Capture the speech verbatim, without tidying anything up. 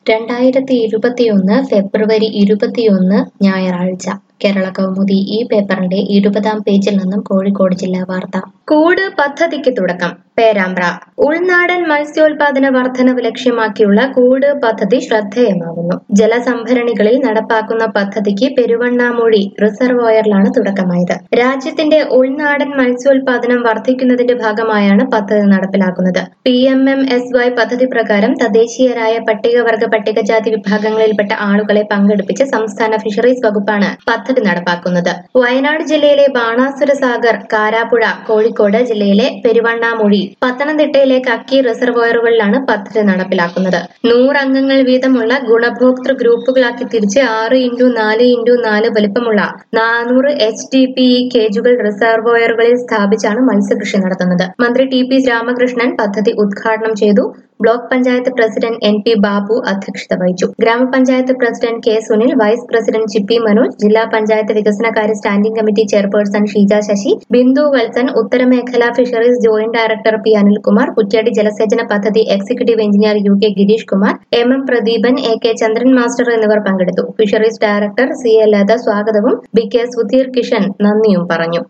രണ്ടായിരത്തി ഇരുപത്തിയൊന്ന് ഫെബ്രുവരി ഇരുപത്തിയൊന്ന് ഞായറാഴ്ച കേരള കൗമുദി ഈ പേപ്പറിന്റെ ഇരുപതാം പേജിൽ നിന്നും കോഴിക്കോട് ജില്ലാ വാർത്ത. കൂട് പദ്ധതിക്ക് തുടക്കം. പേരാമ്പ്ര. ഉൾനാടൻ മത്സ്യോൽപാദന വർധനവ് ലക്ഷ്യമാക്കിയുള്ള കൂട് പദ്ധതി ശ്രദ്ധേയമാകുന്നു. ജലസംഭരണികളിൽ നടപ്പാക്കുന്ന പദ്ധതിക്ക് പെരുവണ്ണാമൂഴി റിസർവോയറിലാണ് തുടക്കമായത്. രാജ്യത്തിന്റെ ഉൾനാടൻ മത്സ്യോൽപാദനം വർദ്ധിക്കുന്നതിന്റെ ഭാഗമായാണ് പദ്ധതി നടപ്പിലാക്കുന്നത്. P M M S Y പദ്ധതി പ്രകാരം തദ്ദേശീയരായ പട്ടികവർഗ പട്ടികജാതി വിഭാഗങ്ങളിൽപ്പെട്ട ആളുകളെ പങ്കെടുപ്പിച്ച് സംസ്ഥാന ഫിഷറീസ് വകുപ്പാണ് പദ്ധതി നടപ്പാക്കുന്നത്. വയനാട് ജില്ലയിലെ ബാണാസുര സാഗർ, കാരാപ്പുഴ, കോഴിക്കോട് ജില്ലയിലെ പെരുവണ്ണാമൂഴി, പത്തനംതിട്ടയിലെ കക്കി റിസർവോയറുകളിലാണ് പദ്ധതി നടപ്പിലാക്കുന്നത്. നൂറംഗങ്ങൾ വീതമുള്ള ഗുണഭോക്തൃ ഗ്രൂപ്പുകളാക്കി തിരിച്ച് ആറ് ഇൻറ്റു നാല് ഇൻറ്റു നാല് വലിപ്പമുള്ള നാനൂറ് എച്ച് ഡി പി ഇ കേജുകൾ റിസർവോയറുകളിൽ സ്ഥാപിച്ചാണ് മത്സ്യകൃഷി നടത്തുന്നത്. മന്ത്രി ടി പി രാമകൃഷ്ണൻ പദ്ധതി ഉദ്ഘാടനം ചെയ്തു. Block panchayat president N P Babu അധ്യക്ഷത വഹിച്ചു. ഗ്രാമപഞ്ചായത്ത് president K Sunil, vice president Chippy Manoj, ജില്ലാ പഞ്ചായത്ത് വികസനകാര്യ standing committee chairperson Sheeja Sasi, Bindu Valsan, ഉത്തരമേഖല fisheries joint director P Anilkumar, Kuttiady ജലസേചന പദ്ധതി executive engineer U K Girish Kumar, M M Pradeepan, A K Chandran master എന്നിവർ പങ്കെടുത്തു. Fisheries director C A Latha സ്വാഗതവും ബി കെ സുധീർ കിഷൻ നന്ദിയും പറഞ്ഞു.